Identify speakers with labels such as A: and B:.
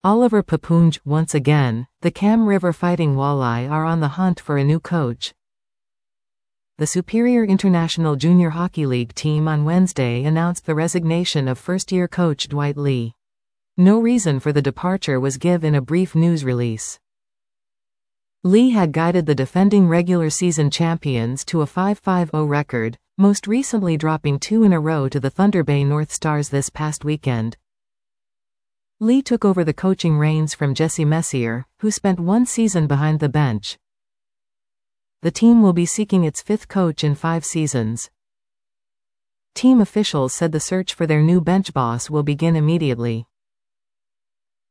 A: Oliver Papunj, once again, the Cam River Fighting Walleye are on the hunt for a new coach. The Superior International Junior Hockey League team on Wednesday announced the resignation of first-year coach Dwight Lee. No reason for the departure was given in a brief news release. Lee had guided the defending regular season champions to a 5-5-0 record, most recently dropping 2 in a row to the Thunder Bay North Stars this past weekend. Lee took over the coaching reins from Jesse Messier, who spent 1 season behind the bench. The team will be seeking its 5th coach in 5 seasons. Team officials said the search for their new bench boss will begin immediately.